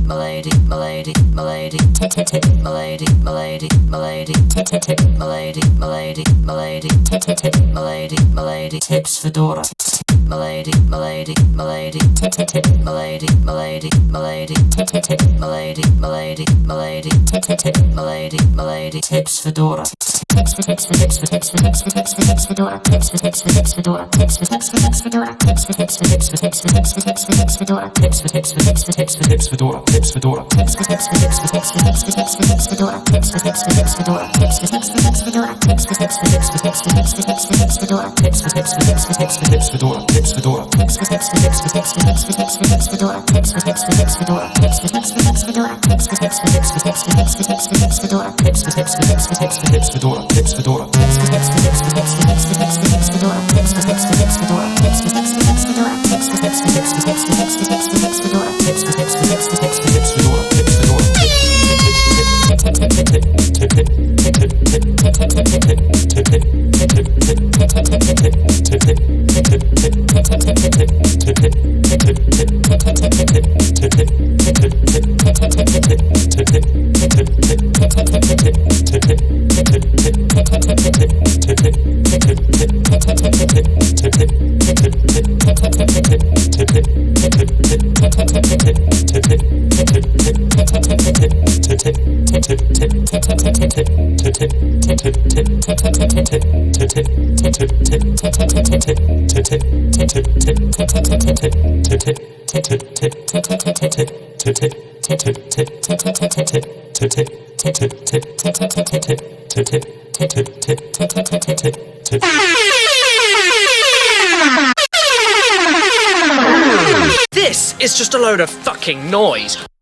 milady, milady, milady, milady, milady, milady, milady, milady, milady, milady, milady, tips fedora. Milady, milady, milady, milady, milady, milady, milady, milady, milady, milady, milady, tips fedora. Tips fedora, tips fedora, tips fedora, tips fedora, tips fedora, tips fedora, tips fedora, tips fedora, tips fedora, tips fedora, This is just a load of fucking noise.